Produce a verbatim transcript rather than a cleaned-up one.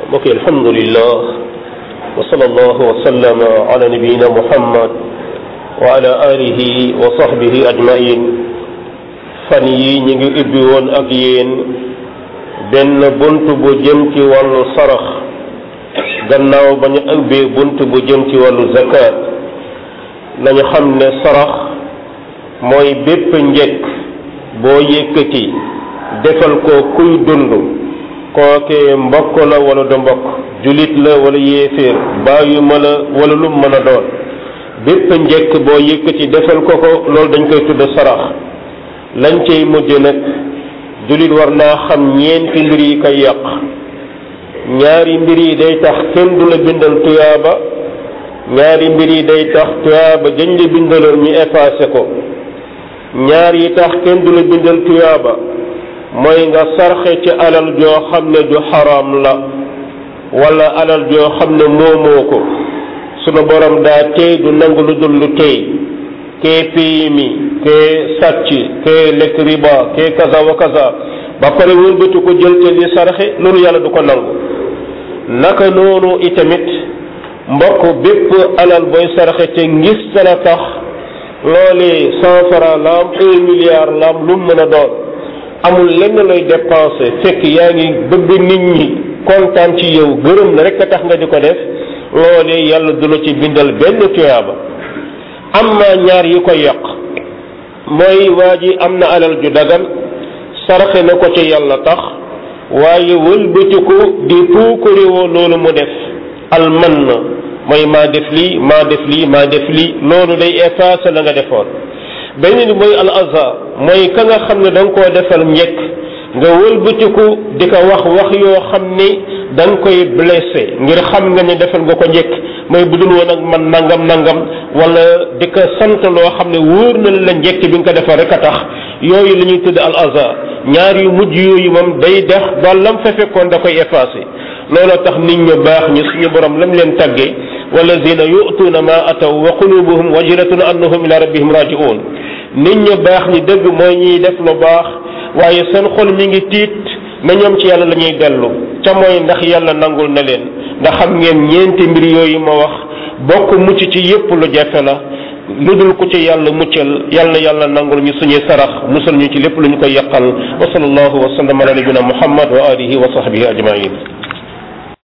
mbokk yi alhamdulillah wa sallallahu wa sallama ala nabiyina muhammad wa ala alihi wa sahbihi ajmain fan yi ñu ngi ubbi woon ak yéen benn bunt bu jëm ci wàllu sarax gannaaw ba ñu ubbee bunt bu jëm ci wàllu zakat nañu xam ne sarax mooy bépp njëkk boo yëkkati defal ko kuy dund kookee mbokk la wala du mbokk julit la wala yéeféer bàyyu ma la wala lu mën a doon bépp njëkk boo yëkkati defal ko ko loolu dañ koy tudd sarax lañ cey mujj nag julit war naa xam ñeenti mbir yi koy yàq ñaari mbir yi day tax kenn du la bindal tuyaaba ñaari mbir yi day tax tuyaaba dañ la bindaloon ñu effacé ko ñaar yi tax kenn du la bindal tuyaaba mooy nga sarxe ci alal joo xam ne ju xaraam la wala alal joo xam ne moomoo ko sunu borom daa tey du nangu lu dul lu tey kee pays mi kee sàcc kee lekk riba kee kaza wa kaza ba pare wëlbatu ko jël te li sarxe loolu yàlla du ko nangu naka noonu itamit mbokk bépp alal booy sarxe te ngis ta la tax loolee cent francs la am un milliard la am lu mu mën a doon amul lenn looy dépenser fekk yaa ngi bëgg nit ñi kontaan ci yow gërëm la rek a tax nga di ko def loolee yàlla du la ci bindal benn tuyaaba am na ñaar yi ko yàq mooy waa ji am na alal ju dagan sarxe na ko ci yàlla tax waaye wëlbatiku di puukarewoo loolu mu def alman na mooy maa def lii maa def lii maa def lii loolu day effacer la nga defoon beneen bi mooy al aza mooy ka nga xam ne da nga koo defal njëkk nga wëlbatiku di ko wax wax yoo xam ni da nga koy blessé ngir xam nga ne defal nga ko njëkk mooy bu dul woon ak man nangam nangam wala di ko sant loo xam ne wóor na la njëkk bi nga ko defal rek a tax yooyu la ñuy tudd al aza ñaar yu mujj yooyu moom day dex ba lam fa fekkoon da koy effacé looloo tax nit ñu baax ñi suñu borom lam leen tàggee walladina yu'tuuna ma ataw wa qulubuhum wajilatun annahum ila rabbihim raji'un nit ñu baax ñi dëgg mooy ñiy def lu baax waaye seen xol mi ngi tiit na ñoom ci yàlla la ñuy dellu ca mooy ndax yàlla nangul na leen ndax xam ngeen ñeenti mbir yooyu ma wax bokk mucc ci yépp lu jafe la lu dul ku ci yàlla muccal yàlla na yàlla nangul ñu suñuy sarax musal ñu ci lépp lu ñu koy yàqal wa sallallahu wa sallam ala nabina muhammad wa alihi wa sahbihi ajmain